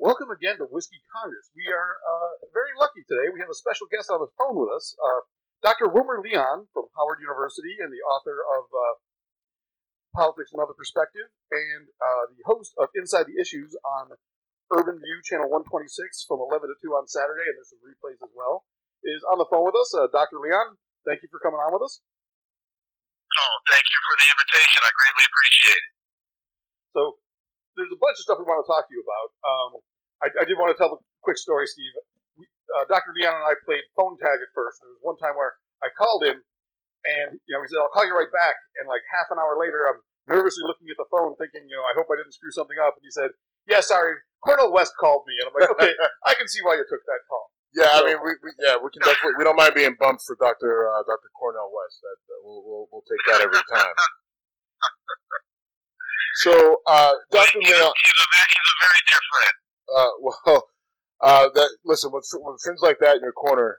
Welcome again to Whiskey Congress. We are very lucky today. We have a special guest on the phone with us, Dr. Wilmer Leon from Howard University and the author of Politics Another Perspective and the host of Inside the Issues on Urban View, Channel 126 from 11 to 2 on Saturday, and there's some replays as well, is on the phone with us. Dr. Leon, thank you for coming on with us. Oh, thank you for the invitation. I greatly appreciate it. So, there's a bunch of stuff we want to talk to you about. I did want to tell a quick story, Steve. Dr. Leon and I played phone tag at first. There was one time where I called him, and he said, "I'll call you right back." And like half an hour later, I'm nervously looking at the phone, thinking, I hope I didn't screw something up. And he said, "Yeah, sorry, Cornel West called me." And I'm like, "Okay, I can see why you took that call." Yeah, so, I mean, we can definitely, we don't mind being bumped for Dr. Cornel West. We'll take that every time. So, Dr. Leon, he's a very dear friend. Listen, with friends like that in your corner,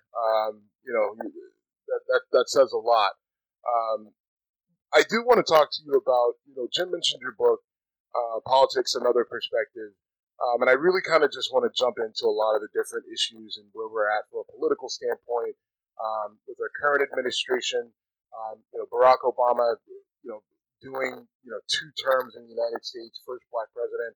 that says a lot. I do want to talk to you about, Jim mentioned your book, Politics Another Perspective, and I really kind of just want to jump into a lot of the different issues and where we're at from a political standpoint with our current administration. Barack Obama, doing 2 terms in the United States, first black president.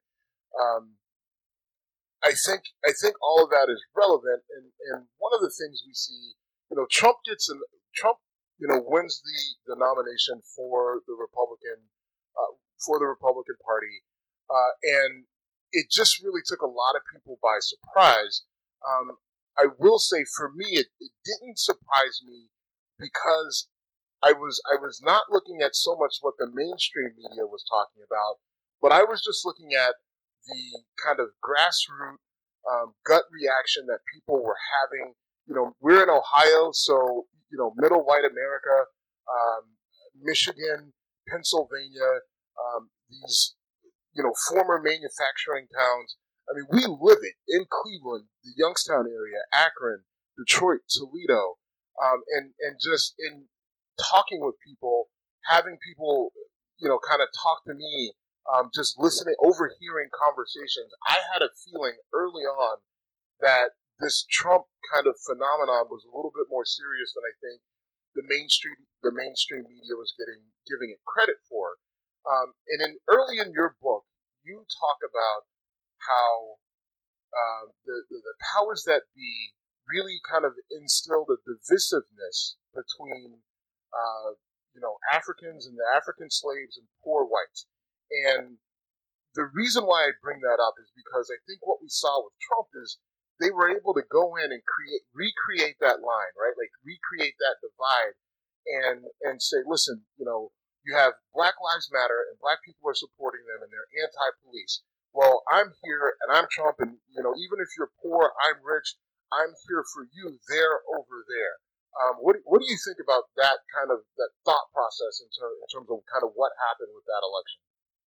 I think all of that is relevant, and one of the things we see, Trump wins the nomination for the Republican Party, and it just really took a lot of people by surprise. I will say, for me, it didn't surprise me because I was not looking at so much what the mainstream media was talking about, but I was just looking at the kind of grassroots gut reaction that people were having. We're in Ohio, so middle white America, Michigan, Pennsylvania, these former manufacturing towns. I mean, we live it in Cleveland, the Youngstown area, Akron, Detroit, Toledo, and just in talking with people, having people, kind of talk to me, just listening, overhearing conversations. I had a feeling early on that this Trump kind of phenomenon was a little bit more serious than I think the mainstream media was giving it credit for. And early in your book, you talk about how the powers that be really kind of instilled a divisiveness between Africans and the African slaves and poor whites. And the reason why I bring that up is because I think what we saw with Trump is they were able to go in and recreate that line, right? Like recreate that divide and say, listen, you have Black Lives Matter and black people are supporting them and they're anti-police. Well, I'm here and I'm Trump, and even if you're poor, I'm rich. I'm here for you. They're over there. What do you think about that kind of that thought process in terms of kind of what happened with that election?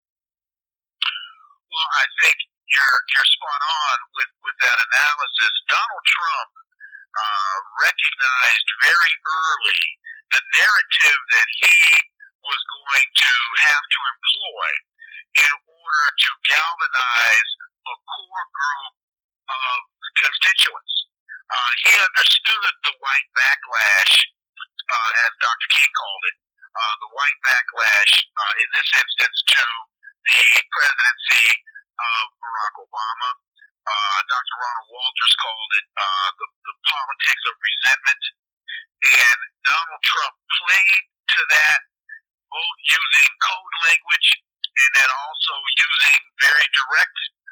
Well, I think you're spot on with that analysis. Donald Trump recognized very early the narrative that he was going to have to employ in order to galvanize a core group of constituents. He understood the white backlash, as Dr. King called it, the white backlash, in this instance, to the presidency of Barack Obama. Dr. Ronald Walters called it the politics of resentment. And Donald Trump played to that, both using code language and then also using very direct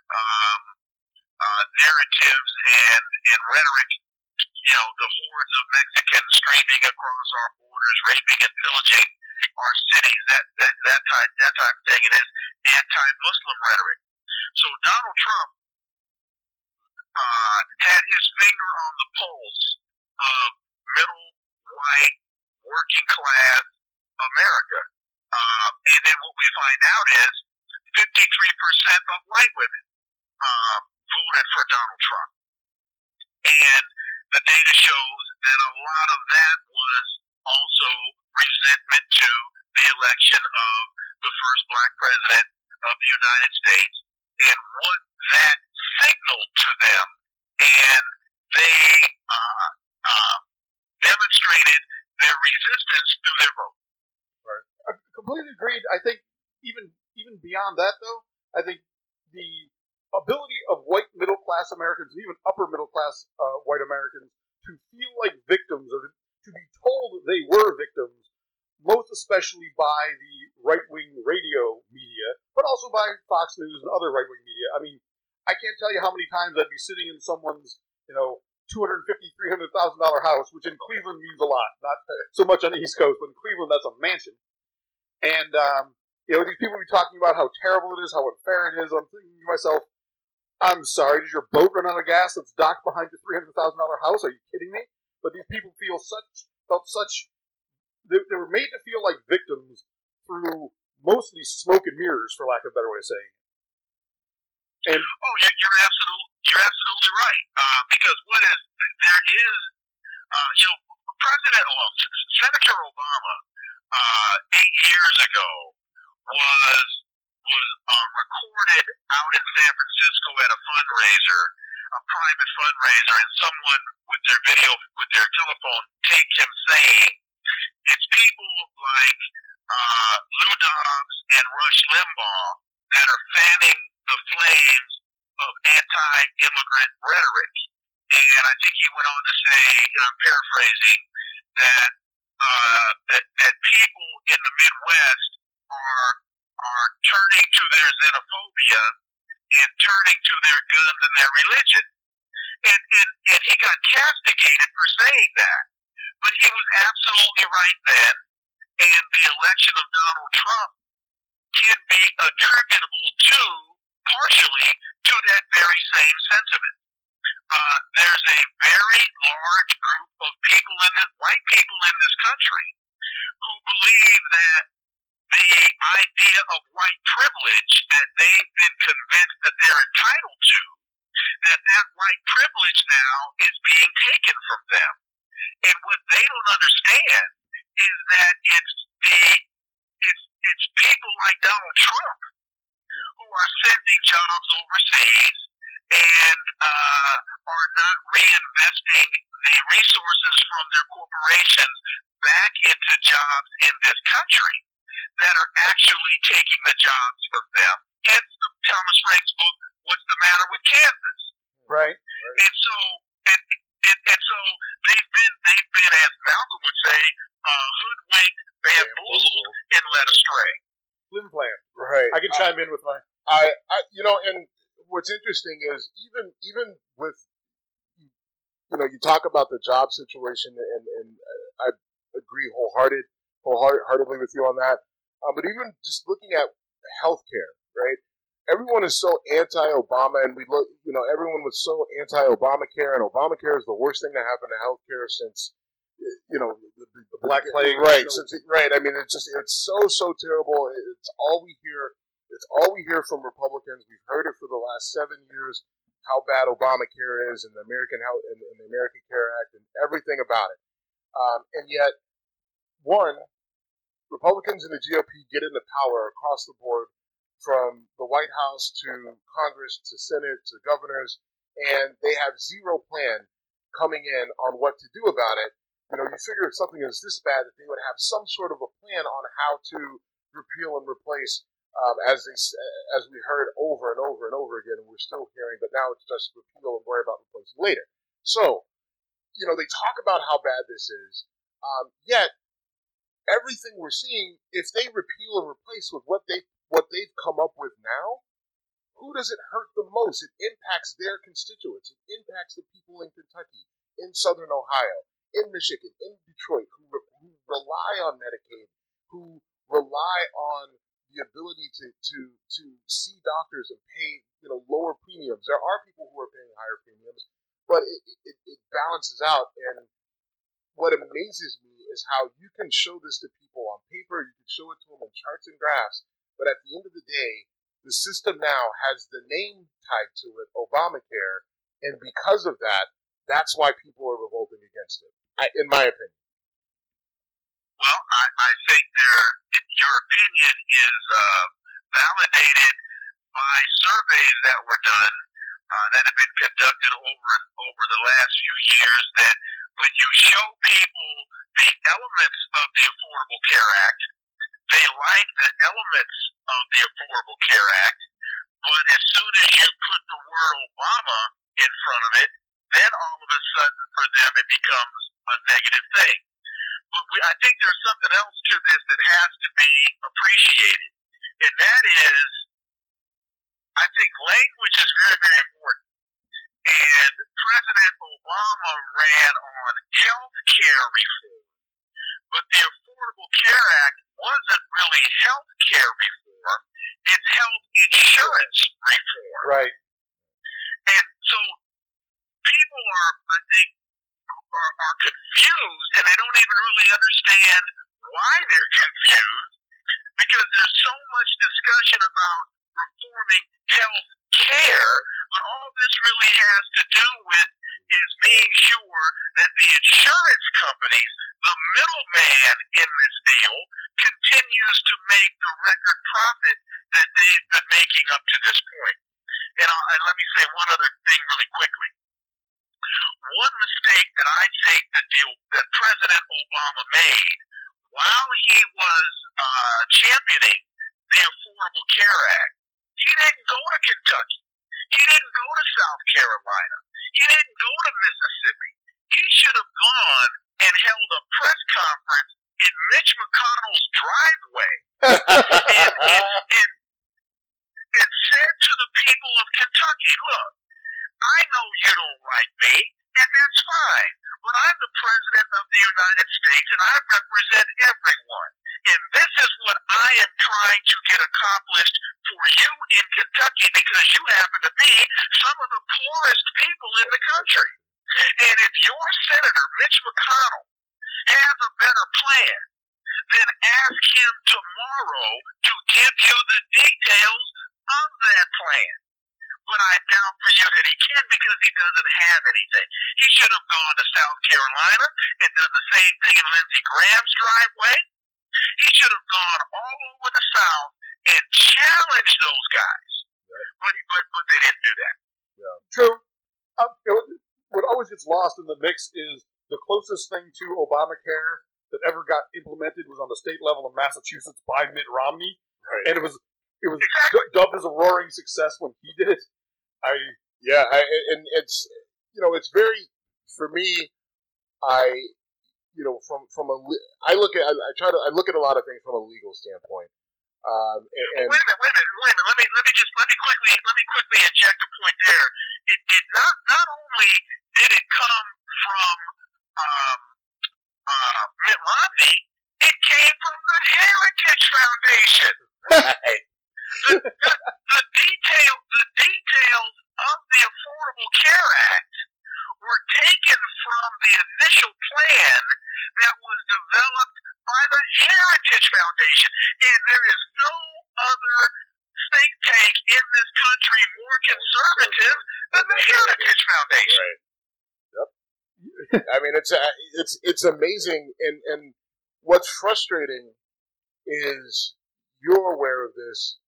narratives and rhetoric. The hordes of Mexicans streaming across our borders, raping and pillaging our cities, that type of thing, and his anti-Muslim rhetoric. So Donald Trump had his finger on the pulse of middle white working class America. And then what we find out is 53% of white women voted for Donald Trump. And the data shows that a lot of that was also resentment to the election of the first black president of the United States. And what that signaled I think even beyond that, though, I think the ability of white middle class Americans, and even upper middle class white Americans, to feel like victims, or to be told they were victims, most especially by the right wing radio media, but also by Fox News and other right wing media. I mean, I can't tell you how many times I'd be sitting in someone's, $250,000, $300,000 house, which in Cleveland means a lot, not so much on the East Coast, but in Cleveland that's a mansion. And these people be talking about how terrible it is, how unfair it is. I'm thinking to myself, I'm sorry, did your boat run out of gas that's docked behind your $300,000 house? Are you kidding me? But these people felt such. They were made to feel like victims through mostly smoke and mirrors, for lack of a better way of saying it. And you're absolutely right. Because there is, Senator Obama, 8 years ago was recorded out in San Francisco at a fundraiser, a private fundraiser, and someone with their telephone taped him saying, "It's people like Lou Dobbs and Rush Limbaugh that are fanning the flames of anti-immigrant rhetoric." And I think he went on to say, and I'm paraphrasing, that people in the Midwest are turning to their xenophobia and turning to their guns and their religion. And he got castigated for saying that. But he was absolutely right then, and the election of Donald Trump can be attributable partially to that very same sentiment. There's a very large group of white people in this country who believe that the idea of white privilege that they've been convinced that they're entitled to, that white privilege now is being taken from them. And what they don't understand is that it's people like Donald Trump who are sending jobs overseas and are not reinvesting the resources from their corporations back into jobs in this country, that are actually taking the jobs from them. Hence the Thomas Frank's book, What's the Matter with Kansas? Right. And so they've been, as Malcolm would say, hoodwinked, bamboozled, and led astray. Flim flam. Right. I can chime in with my. And what's interesting is even with, you talk about the job situation, and I agree wholeheartedly with you on that. But even just looking at healthcare, right? Everyone is so anti-Obama, and everyone was so anti-Obamacare, and Obamacare is the worst thing that happened to healthcare since, the Black Plague. Right. Right. I mean, it's so terrible. It's all we hear from Republicans. We've heard it for the last 7 years, how bad Obamacare is, and the American Health and the American Care Act, and everything about it. And yet, Republicans in the GOP get into power across the board, from the White House to Congress to Senate to governors, and they have zero plan coming in on what to do about it. You figure if something is this bad, that they would have some sort of a plan on how to repeal and replace, as we heard over and over and over again, and we're still hearing, but now it's just repeal and worry about replacing later. So, they talk about how bad this is, yet everything we're seeing, if they repeal and replace with what they've come up with now, who does it hurt the most? It impacts their constituents. It impacts the people in Kentucky, in Southern Ohio, in Michigan, in Detroit, who rely on Medicaid, who rely on the ability to see doctors and pay lower premiums. There are people who are paying higher premiums, but it balances out. And what amazes me is how you can show this to people on paper, you can show it to them in charts and graphs, but at the end of the day, the system now has the name tied to it, Obamacare, and because of that, that's why people are revolting against it, in my opinion. Well, I think your opinion is validated by surveys that were done, that have been conducted over the last few years, that when you show people the elements of the Affordable Care Act, they like the elements of the Affordable Care Act, but as soon as you put the word Obama in front of it, then all of a sudden for them it becomes a negative thing. But I think there's something else to this that has to be appreciated, and that is, I think language is very, very important. And President Obama ran on health care reform, but the Affordable Care Act wasn't really health care reform, it's health insurance reform. Right. And so people are, I think, are confused, and they don't even really understand why they're confused, because there's so much discussion about reforming health care, but all this really has to do with is being sure that the insurance companies, the middleman in this deal, continues to make the record profit that they've been making up to this point. And let me say one other thing really quickly. One mistake that I think that President Obama made while he was championing the Affordable Care Act, he didn't go to Kentucky. He didn't go to South Carolina. He didn't go to Mississippi. He should have gone and held a press conference in Mitch McConnell's driveway and said to the people of Kentucky, look, I know you don't like me, and that's fine, but I'm the President of the United States, and I represent everyone. And this is what I am trying to get accomplished for you in Kentucky, because you happen to be some of the poorest people in the country. And if your Senator, Mitch McConnell, has a better plan, then ask him tomorrow to give you the details of that plan. But I doubt for you that he can, because he doesn't have anything. He should have gone to South Carolina and done the same thing in Lindsey Graham's driveway. He should have gone all over the South and challenged those guys. Right. But they didn't do that. Yeah. True. What always gets lost in the mix is the closest thing to Obamacare that ever got implemented was on the state level in Massachusetts by Mitt Romney. Right. And it was dubbed as a roaring success when he did it. And it's it's very, for me, I look at a lot of things from a legal standpoint. Wait a minute. Let me quickly inject a point there. It did not only did it come from Mitt Romney, it came from the Heritage Foundation. Right. The details of the Affordable Care Act were taken from the initial plan that was developed by the Heritage Foundation. And there is no other think tank in this country more conservative than the Heritage Foundation. Right. Yep. I mean, it's amazing, and what's frustrating is you're aware of this.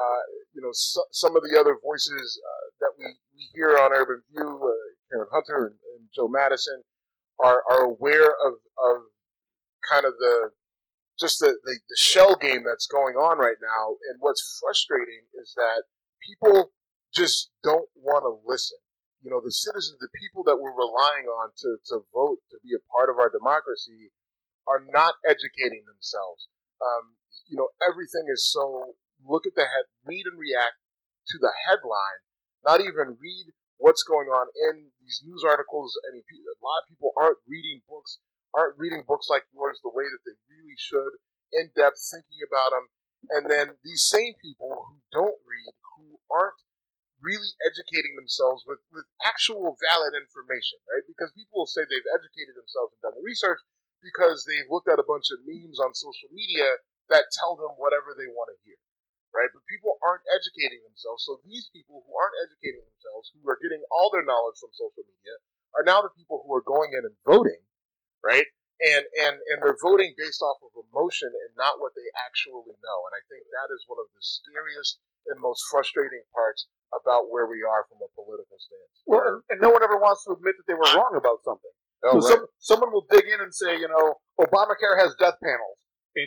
Some of the other voices that we hear on Urban View, Karen Hunter and Joe Madison, are aware of kind of the shell game that's going on right now. And what's frustrating is that people just don't want to listen. The citizens, the people that we're relying on to vote, to be a part of our democracy, are not educating themselves. Everything is so, look at the head, read and react to the headline, not even read what's going on in these news articles. A lot of people aren't reading books like yours the way that they really should, in depth, thinking about them. And then these same people who don't read, who aren't really educating themselves with actual valid information, right? Because people will say they've educated themselves and done the research because they've looked at a bunch of memes on social media that tell them whatever they want to hear, right? But people aren't educating themselves. So these people who aren't educating themselves, who are getting all their knowledge from social media, are now the people who are going in and voting, right? And they're voting based off of emotion and not what they actually know. And I think that is one of the scariest and most frustrating parts about where we are from a political stance. Well, and no one ever wants to admit that they were wrong about something. Oh, so someone will dig in and say, Obamacare has death panels, and you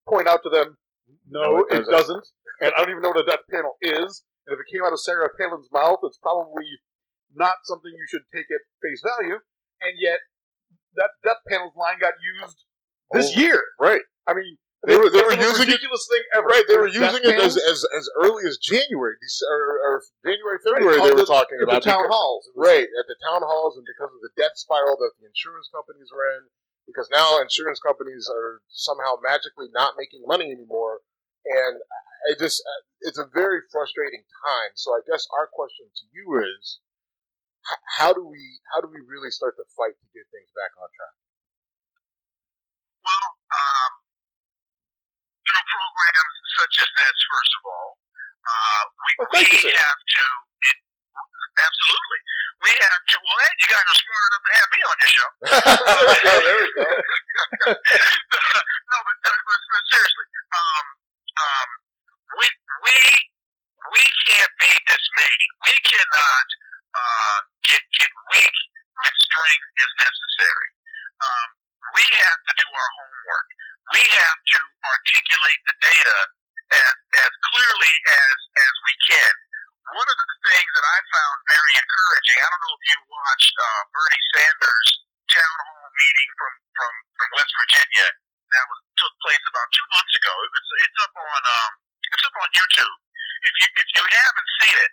point out to them, no, it it doesn't. And I don't even know what a death panel is. And if it came out of Sarah Palin's mouth, it's probably not something you should take at face value. And yet, that death panel's line got used this year. Right. I mean, They were that's the most using ridiculous thing ever. Right, they were Death using it panels, as early as January, or January, right, February. They were talking at about the town halls. right, at the town halls, and because of the death spiral that the insurance companies are in, because now insurance companies are somehow magically not making money anymore, and it's a very frustrating time. So I guess our question to you is, how do we really start to fight to get things back on track? Well, through programs such as this, first of all, we have to, absolutely, we have to, well, hey, you guys are smart enough to have me on your show. There we go. No, but seriously, we can't be dismayed. We cannot get weak when strength is necessary. We have to do our homework. We have to articulate the data as clearly as we can. One of the things that I found very encouraging, I don't know if you watched Bernie Sanders' town hall meeting from West Virginia that took place about 2 months ago. It's up on YouTube. If you haven't seen it,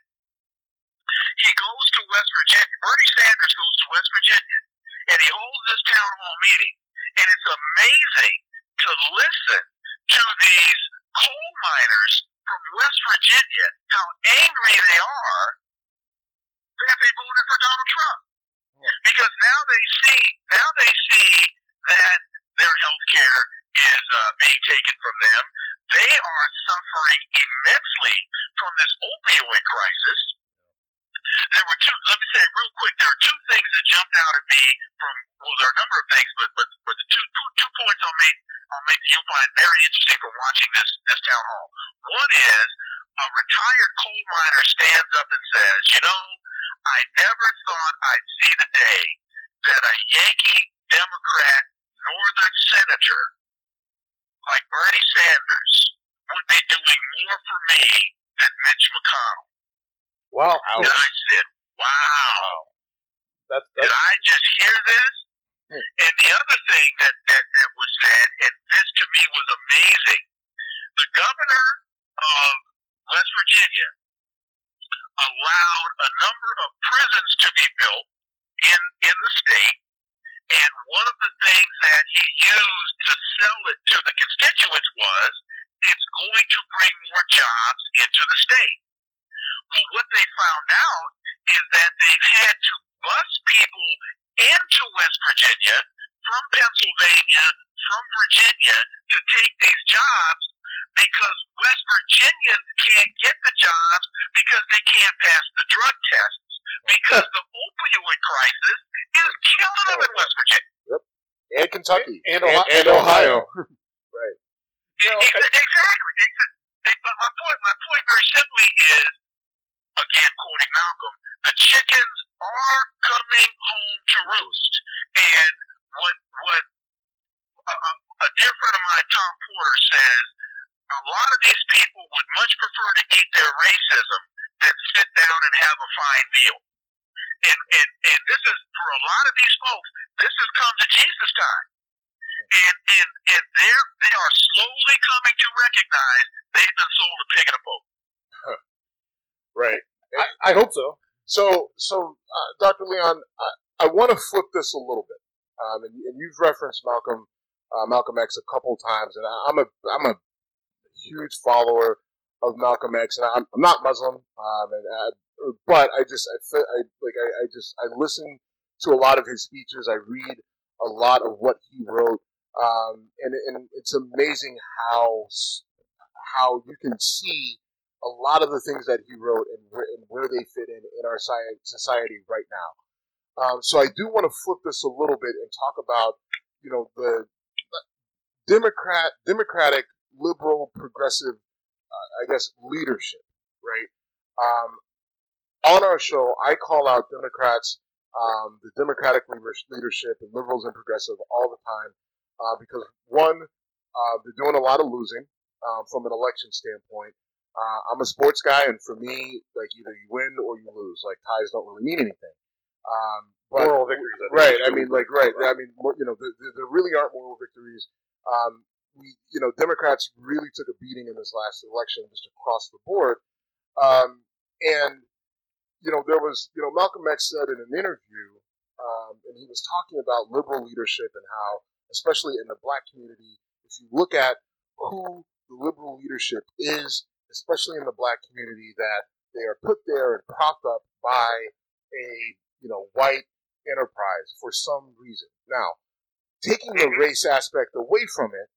he goes to West Virginia. Bernie Sanders goes to West Virginia, and he holds this town hall meeting. And it's amazing to listen to these coal miners from West Virginia, how angry they are that they voted for Donald Trump. Because now they see that their health care is being taken from them. They are suffering immensely from this opioid crisis. There were let me say real quick, there are two things that jumped out at me there are a number of things, but the two points I'll make you'll find very interesting from watching this town hall. One is a retired coal miner stands up and says, I never thought I'd see the day that a Yankee Democrat northern senator like Bernie Sanders would be doing more for me than Mitch McConnell. Wow. And I said, wow. Did I just hear this? And the other thing that was said, and this to me was amazing, the governor of West Virginia allowed a number of prisons to be built in the state, and one of the things that he used to sell it to the constituents was, it's going to bring more jobs into the state. Well, what they found out is that they've had to bus people into West Virginia from Pennsylvania, from Virginia, to take these jobs because West Virginians can't get the jobs because they can't pass the drug tests because the opioid crisis is killing them in West Virginia. Yep. And Kentucky. And Ohio. Right. Exactly. But my point very simply is, again, quoting Malcolm, the chickens are coming home to roost. And what a dear friend of mine, Tom Porter, says, a lot of these people would much prefer to eat their racism than sit down and have a fine meal. And this is, for a lot of these folks, this has come to Jesus time. And they are slowly coming to recognize they've been sold a pig in a boat. Right. I hope so. So, Dr. Leon, I want to flip this a little bit. And you've referenced Malcolm X a couple times, and I'm a huge follower of Malcolm X, and I'm not Muslim, but I listen to a lot of his speeches. I read a lot of what he wrote, and it's amazing how you can see a lot of the things that he wrote and where they fit in our society right now. So I do want to flip this a little bit and talk about, the democratic, liberal, progressive, leadership, right? On our show, I call out Democrats, the Democratic leadership, and liberals and progressive all the time, because one, They're doing a lot of losing from an election standpoint. I'm a sports guy, and for me, like either you win or you lose. Like ties don't really mean anything. But, moral victories, right? I mean, like, right? I mean, there really aren't moral victories. Democrats really took a beating in this last election, just across the board. And there was, Malcolm X said in an interview, and he was talking about liberal leadership and how, especially in the black community, if you look at who the liberal leadership is, especially in the black community, that they are put there and propped up by a, white enterprise for some reason. Now, taking the race aspect away from it,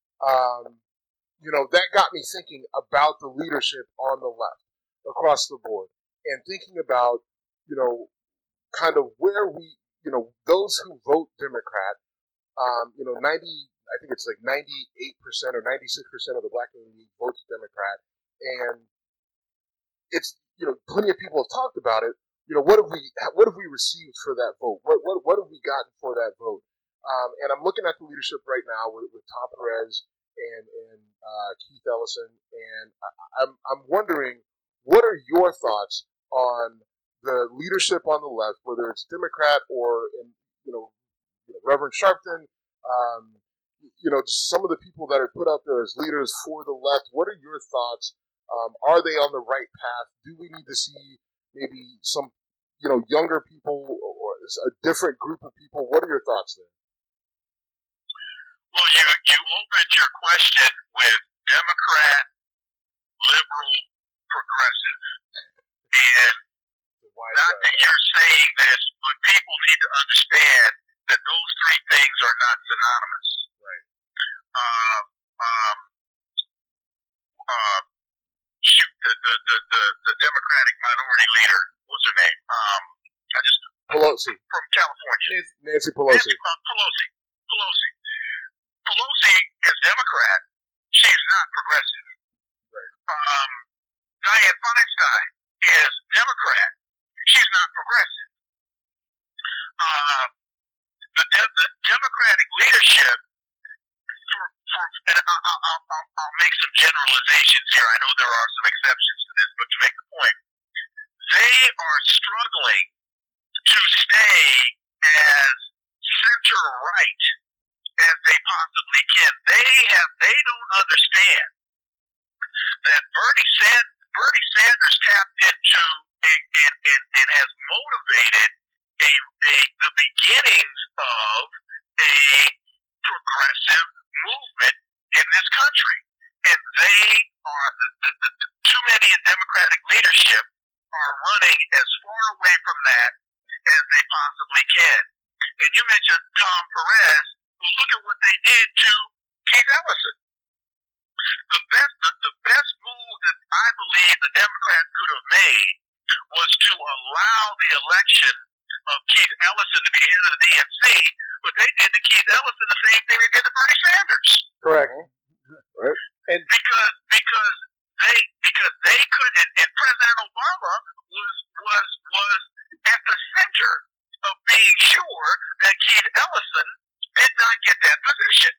that got me thinking about the leadership on the left across the board and thinking about, kind of where we, those who vote Democrat, 90, I think it's like 98% or 96% of the black community votes Democrat. And it's, plenty of people have talked about it. What have we received for that vote? What have we gotten for that vote? And I'm looking at the leadership right now with Tom Perez and Keith Ellison, and I'm wondering, what are your thoughts on the leadership on the left, whether it's Democrat or Reverend Sharpton, just some of the people that are put out there as leaders for the left? What are your thoughts? Are they on the right path? Do we need to see maybe some, younger people or a different group of people? What are your thoughts there? Well, you opened your question with Democrat, liberal, progressive. And not that you're saying this, but people need to understand that those three things are not synonymous. Right. The Democratic minority leader, what's her name? Pelosi. From California. Nancy Pelosi. Pelosi is Democrat. She's not progressive. Right. Dianne Feinstein is Democrat. She's not progressive. The Democratic leadership, and I'll make some generalizations here. I know there are some exceptions to this, but to make the point, they are struggling to stay as center-right as they possibly can. They don't understand that Bernie Sanders tapped into and has motivated the beginnings of a progressive movement in this country. And they are, the too many in Democratic leadership are running as far away from that as they possibly can. And you mentioned Tom Perez. Well, look at what they did to Keith Ellison. The best move that I believe the Democrats could have made was to allow the election of Keith Ellison to be head of the DNC, but they did to Keith Ellison the same thing they did to Bernie Sanders. Correct. Right. And because they could, and President Obama was at the center of being sure that Keith Ellison did not get that position.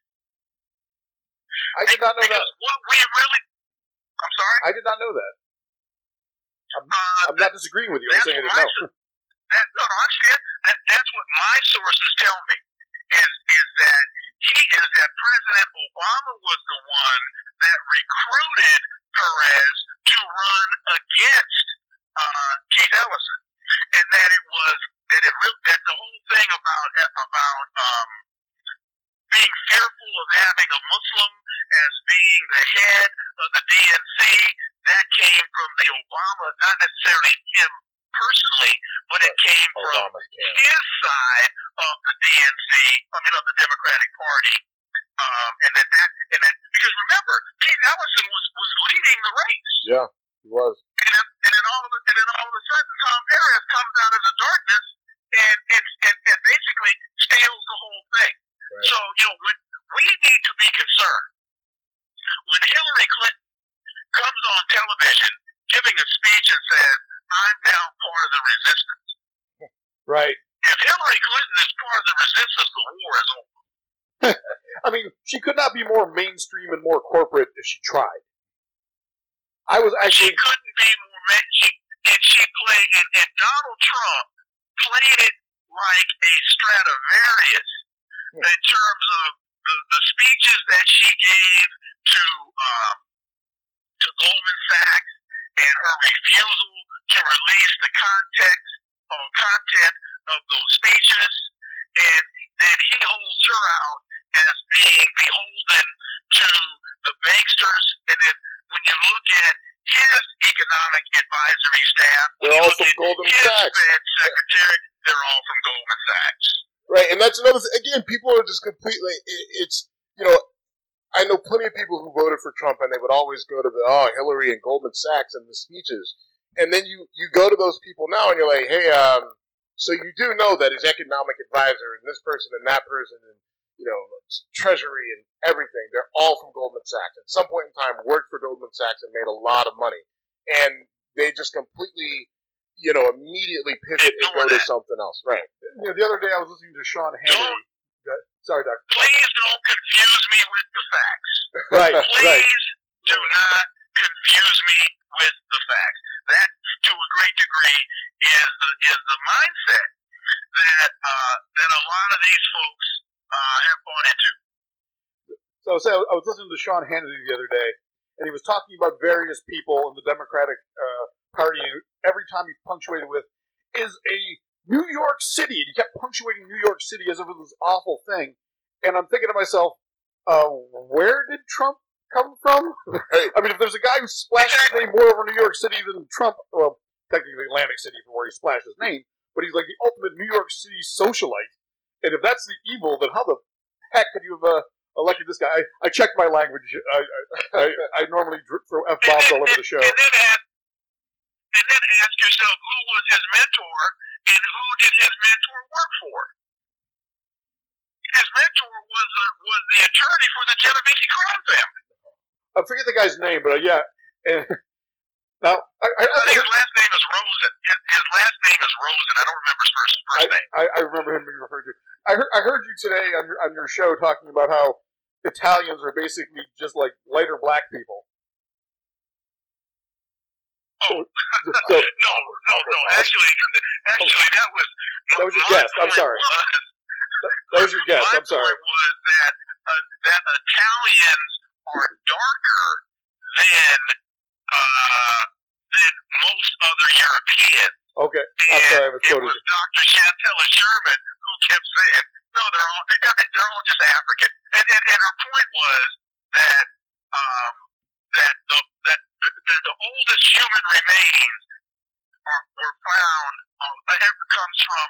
I did not know that. What we really, I'm sorry? I did not know that. I'm not disagreeing with you. I'm saying I didn't know. I understand. That's what my sources tell me, is that President Obama was the one that recruited Perez to run against Keith Ellison, and that the whole thing about being fearful of having a Muslim as being the head of the DNC, that came from the Obama, not necessarily him personally, but it came from his side of the DNC, of the Democratic Party. And that because remember, Keith Ellison was leading the race. Yeah, he was. And then all of a sudden, Tom Perez comes out of the darkness and basically steals the whole thing. Right. So when we need to be concerned when Hillary Clinton comes on television giving a speech and says, "I'm now part of the resistance." Right. If Hillary Clinton is part of the resistance, the war is over. I mean, she could not be more mainstream and more corporate if she tried. I was She actually. couldn't be more. And she played, and Donald Trump played it like a Stradivarius in terms of the speeches that she gave to Goldman Sachs and her refusal to release the content of those speeches, and then he holds her out as being beholden to the banksters, and then when you look at his economic advisory staff, they're all from Goldman Sachs. Fed secretary, they're all from Goldman Sachs. Right, and that's another thing. Again, people are just completely. It's I know plenty of people who voted for Trump, and they would always go to the Hillary and Goldman Sachs and the speeches, and then you go to those people now, and you're like, hey, so you do know that his economic advisor and this person and that person and Treasury and everything, they're all from Goldman Sachs. At some point in time, worked for Goldman Sachs and made a lot of money. And they just completely, immediately pivot and go to something else. Right. The other day I was listening to Sean Hannity. Sorry, Doctor. Please don't confuse me with the facts. Right, Please do not confuse me with the facts. That, to a great degree, is the mindset that a lot of these folks have bought into. So I was listening to Sean Hannity the other day, and he was talking about various people in the Democratic Party, and every time he punctuated with, is a New York City, and he kept punctuating New York City as if it was this awful thing. And I'm thinking to myself, where did Trump come from? I mean, if there's a guy who splashed his name more over New York City than Trump, well, technically Atlantic City for where he splashed his name, but he's like the ultimate New York City socialite. And if that's the evil, then how the heck could you have elected this guy? I checked my language. I normally throw F-bombs all over the show. And then ask yourself, who was his mentor, and who did his mentor work for? His mentor was the attorney for the Genovese crime family. I forget the guy's name, but yeah. And now, I think his last name is Rosen. His last name is Rosen. I don't remember his first name. I remember him being referred to. I heard you today on your show talking about how Italians are basically just like lighter black people. Oh, no. Actually, that was your guess. I'm sorry. That was your guess. I'm sorry. My point was that Italians are darker than most other Europeans. Okay, I'm sorry. It was Dr. Chantella Sherman who kept saying, "No, they're all just African." And her point was that the oldest human remains were found. It comes from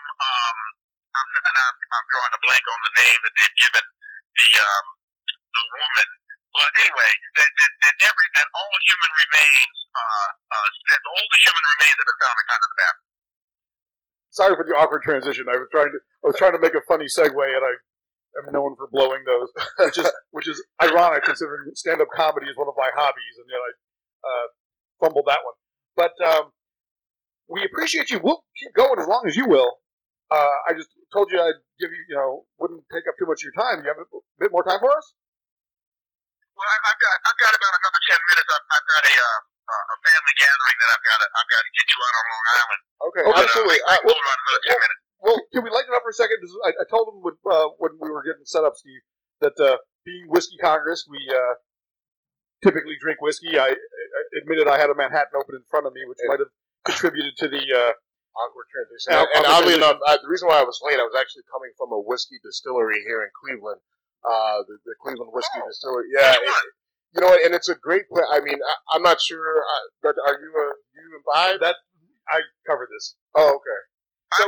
I'm drawing a blank on the name that they'd given the woman. But anyway, that all human remains, that the oldest human remains have been found in continent of Africa. Sorry for the awkward transition. I was trying to make a funny segue, and I'm known for blowing those, which is ironic considering stand-up comedy is one of my hobbies, and yet I fumbled that one. But we appreciate you. We'll keep going as long as you will. I just told you I'd give you, wouldn't take up too much of your time. You have a bit more time for us? Well, I've got about another 10 minutes. I've got a family gathering that I've got to get you out on Long Island. Okay, absolutely. Hold on another 10 minutes. Well, can we lighten it up for a second? I told him when we were getting set up, Steve, that being Whiskey Congress, we typically drink whiskey. I admitted I had a Manhattan open in front of me, which might have contributed to the awkward transition. And oddly enough, the reason why I was late, I was actually coming from a whiskey distillery here in Cleveland, the Cleveland Whiskey Distillery. Yeah, and it's a great place. I mean, I'm not sure. But are you imbibe? That I covered this. Oh, okay. So,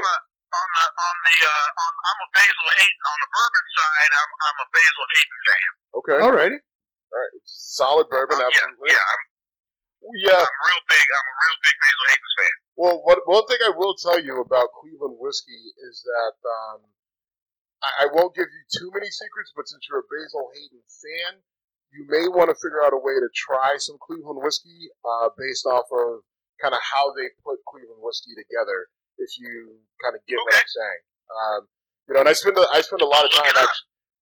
I'm a Basil Hayden on the bourbon side. I'm a Basil Hayden fan. Okay. Alrighty. All right. Solid bourbon, absolutely. I'm a real big Basil Hayden fan. Well, one thing I will tell you about Cleveland whiskey is that I won't give you too many secrets, but since you're a Basil Hayden fan, you may want to figure out a way to try some Cleveland whiskey based off of kind of how they put Cleveland whiskey together. If you kind of get what I'm saying, and I spend a lot of time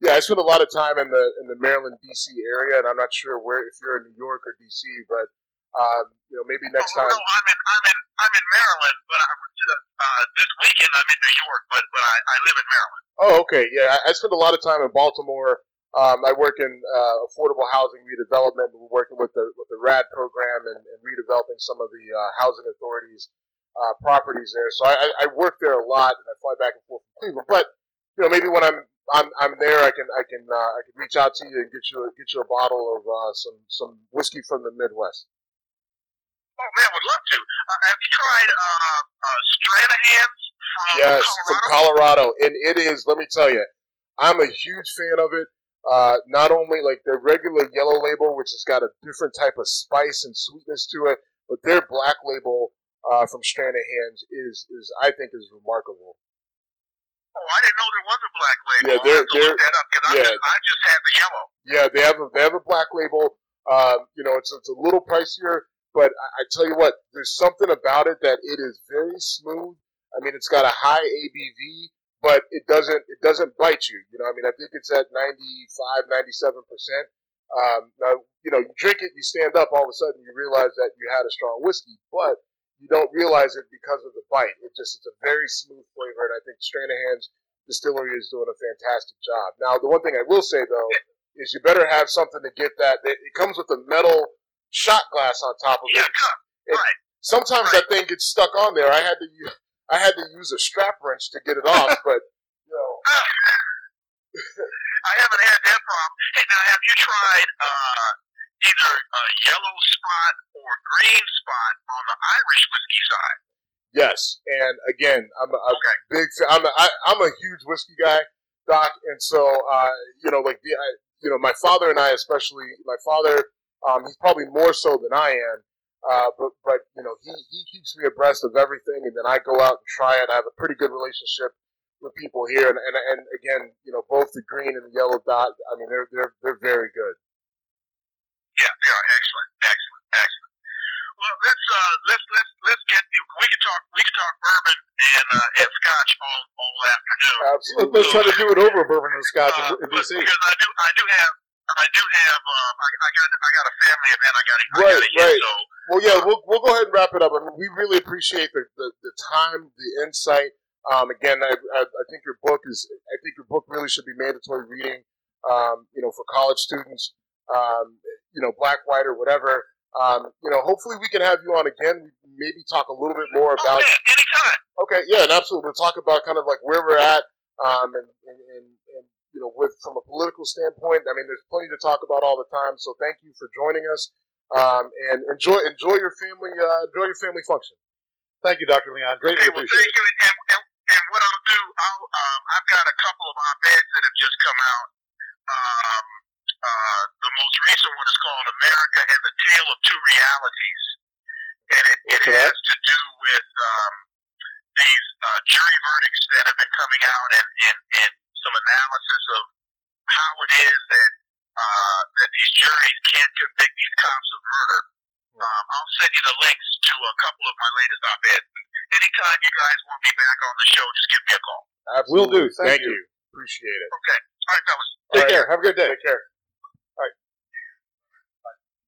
Yeah, I spent a lot of time in the Maryland, D.C. area, and I'm not sure if you're in New York or D.C., but maybe next time. No, I'm in Maryland, but this weekend I'm in New York, but I live in Maryland. Oh, okay. Yeah, I spent a lot of time in Baltimore. I work in affordable housing redevelopment. We're working with the RAD program and redeveloping some of the housing authorities' properties there. So I work there a lot, and I fly back and forth from Cleveland. But maybe when I'm there, I can reach out to you and get you a bottle of some whiskey from the Midwest. Oh man, would love to. Have you tried Stranahan's from Yes, Colorado? from Colorado, and it is. Let me tell you, I'm a huge fan of it. Not only like their regular yellow label, which has got a different type of spice and sweetness to it, but their black label from Stranahan's is I think is remarkable. Oh, I didn't know there was a black label. Yeah, I'll have to look that up because I just have the yellow. Yeah, they have a black label. It's a little pricier, but I tell you what, there's something about it that it is very smooth. I mean, it's got a high ABV, but it doesn't bite you. I think it's at 95, 97%. Now, you drink it, you stand up, all of a sudden you realize that you had a strong whiskey, but you don't realize it because of the bite. It's a very smooth flavor, and I think Stranahan's Distillery is doing a fantastic job. Now, the one thing I will say, though, is you better have something to get that. It comes with a metal shot glass on top of it. Yeah, right. Sometimes that thing gets stuck on there. I had to use a strap wrench to get it off, but I haven't had that problem. Hey, now have you tried either a yellow spot or green spot on the Irish whiskey side? Yes, and again, I'm a big fan. I'm a huge whiskey guy, Doc, and so my father and I, especially my father, he's probably more so than I am, but he keeps me abreast of everything, and then I go out and try it. I have a pretty good relationship with people here, and again, both the green and the yellow dot. I mean, they're very good. Yeah, they are excellent. Well, let's get. We can talk bourbon and scotch all afternoon. Absolutely. Let's try to do it over bourbon and scotch in DC. Because I do have. I got a family event. I got to Right. So, well, yeah, we'll go ahead and wrap it up. I mean, we really appreciate the time, the insight. Again, I think your book really should be mandatory reading. For college students, black, white, or whatever. Hopefully we can have you on again. Maybe talk a little bit more about. Oh, yeah, anytime. Okay, yeah, and absolutely. We'll talk about kind of like where we're at, and with from a political standpoint. I mean, there's plenty to talk about all the time. So thank you for joining us, and enjoy your family function. Thank you, Dr. Leon. Greatly appreciate it. Thank you. And what I'll do, I've got a couple of op-eds that have just come out. The most recent one is called America and the Tale of Two Realities. And it has to do with these jury verdicts that have been coming out and some analysis of how it is that these juries can't convict these cops of murder. I'll send you the links to a couple of my latest op-eds. Anytime you guys want me back on the show, just give me a call. Absolutely. Will do. Thank you. you. Appreciate it. Okay. All right, fellas. Take care. Have a good day. Take care.